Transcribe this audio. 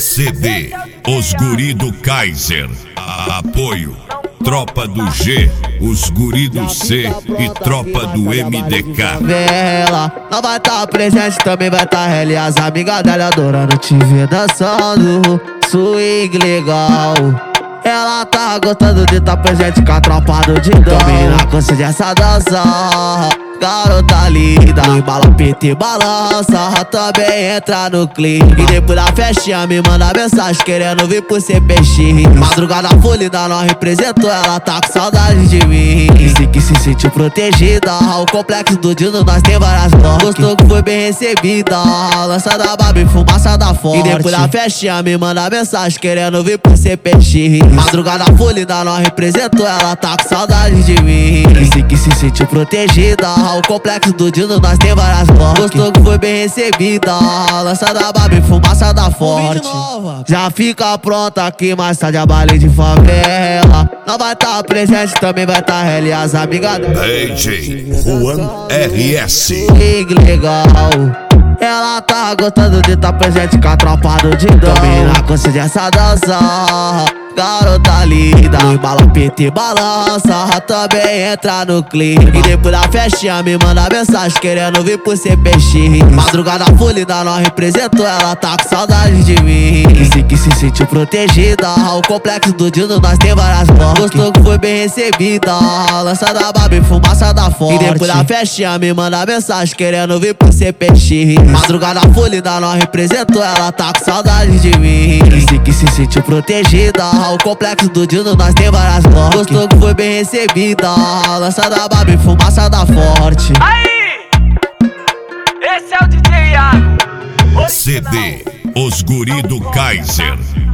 CD Os Guri do Kaiser. Apoio Tropa do G, os Guri do C e Tropa do MDK. Ela não vai tá presente, também vai tá ela e as amigas dela adorando te ver dançando swing legal. Ela tá gostando de tá presente com a tropa do Dindão. Menina, consiste essa dança, garota linda. Embala, pita e balança, também entra no clima. E depois da festinha me manda mensagem querendo vir pro CPX. Madrugada folida, nós representou, ela tá com saudade de mim. Disse que se sentiu protegida, o complexo do Dino nós tem várias blocos. Gostou que foi bem recebida, lança da Babi, fumaça da Forte. E depois da festinha me manda mensagem querendo vir pro CPX. Madrugada folida, nós representou, ela tá com saudade de mim. Disse que se sentiu protegida, o complexo do Dino nós tem várias blocos. Gostou que foi bem recebida, lança da Babi, fumaça da Forte. Já fica pronta que mais tarde a baile de favela. Não vai tá presente, também vai tá ela e as amigas dela. DJ Juan RS. Legal. Ela tá gostando de tá presente com a tropa do Dindão. Menina, consiste essa dança, garota linda. Embala, pita e balança, também entra no clima. E depois da festinha me manda mensagem querendo vir pro CPX. Madrugada folida, nós representou, ela tá com saudade de mim. Disse que se sentiu protegida, o complexo do Dino nós tem várias blocos. Gostou que foi bem recebida, lança da Babi, fumaça da Forte. E depois da festinha me manda mensagem querendo vir pro CPX. Madrugada folida, nós representou, ela tá com saudade de mim. Disse que se sentiu protegida, o complexo do Dino nós tem várias blocos. Gostou que foi bem recebida, lança da Babi, fumaça da Forte. Aí! Esse é o DJ Iago. CD Os Guri do Kaiser.